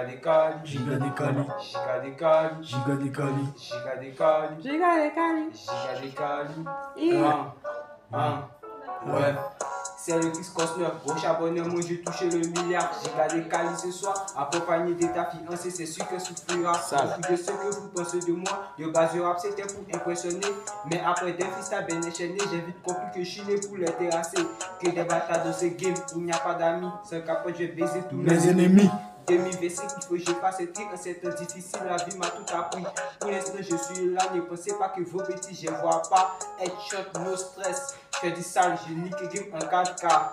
des cali, Giga des cali, giga des cali, giga des cali, giga des cali, Giga des cali. giga des cali. Yeah. Ouais. C'est le Chris Costner, gros charbonneur, moi j'ai touché le milliard. Giga des cali ce soir, accompagné de ta fiancée, c'est sûr que souffrira. Beaucoup de ce que vous pensez de moi, de base rap c'était pour impressionner. Mais après des freestyles bien enchaînés, j'ai vite compris que je suis né pour les terrasser. Que des bâtards dans ce game, où il n'y a pas d'amis. Sans capote, je vais baiser tous mes ennemis. 2025, il faut que je fasse ces trucs en ces temps difficiles, la vie m'a tout appris. Pour l'instant, je suis là, ne pensez pas que vos bêtises, je vois pas. Headshot, no stress, je fais du sale, je nique game en 4K.